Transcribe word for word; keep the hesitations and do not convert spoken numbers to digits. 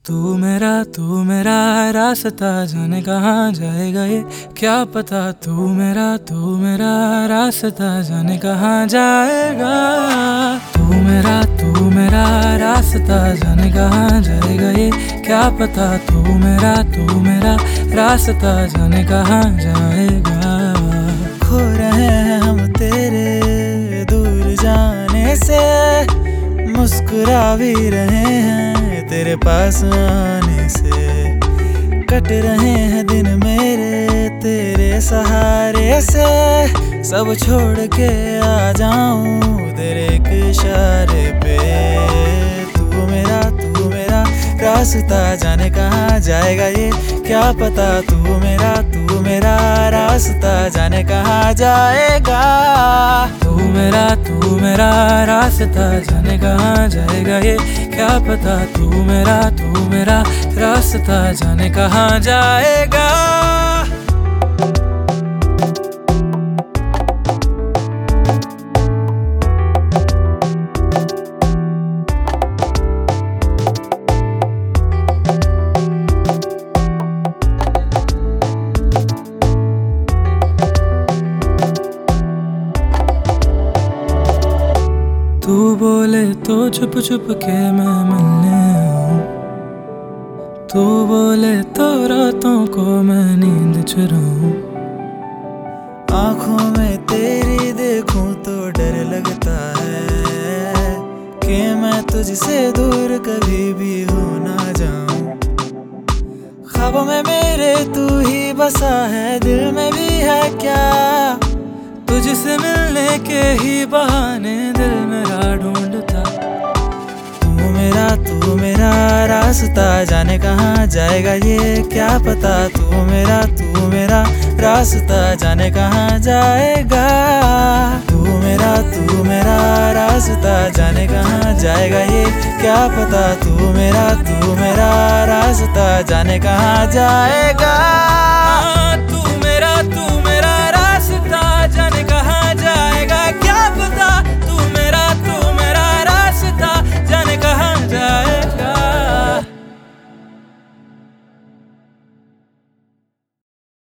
तू मेरा तू मेरा रास्ता जाने कहाँ जाएगा ये क्या पता। तू मेरा तू मेरा रास्ता जाने कहाँ जाएगा। तू मेरा तू मेरा रास्ता जाने कहाँ जाएगा ये क्या पता। तू मेरा तू मेरा रास्ता जाने कहाँ जाएगा। खो रहे हैं हम तेरे दूर जाने से, मुस्कुरा भी रहे हैं तेरे पास आने से। कट रहे हैं दिन मेरे तेरे सहारे से, सब छोड़ के आ जाऊं तेरे एक इशारे पे। तू मेरा तू मेरा रास्ता जाने कहाँ जाएगा ये क्या पता। तू मेरा तू मेरा रास्ता जाने कहाँ जाएगा। तू मेरा तू मेरा रास्ता जाने कहाँ जाएगा ये क्या पता। तू मेरा तू मेरा रास्ता जाने कहाँ जाएगा। तू बोले तो छुप छुप के मैं मिलने आऊं, तू बोले तो रातों को मैं नींद चुराऊं। आँखों में तेरी देखूं तो डर लगता है कि मैं तुझसे दूर कभी भी हो ना जाऊं। ख्वाबों में मेरे तू ही बसा है, दिल में भी है क्या तुझसे मिलने के ही बहाने दिल मेरा ढूंढता। तू मेरा तू मेरा रास्ता जाने कहाँ जाएगा ये क्या पता। तू मेरा तू मेरा रास्ता जाने कहाँ जाएगा। तू मेरा तू मेरा रास्ता जाने कहाँ जाएगा ये क्या पता। तू मेरा तू मेरा रास्ता जाने कहाँ जाएगा।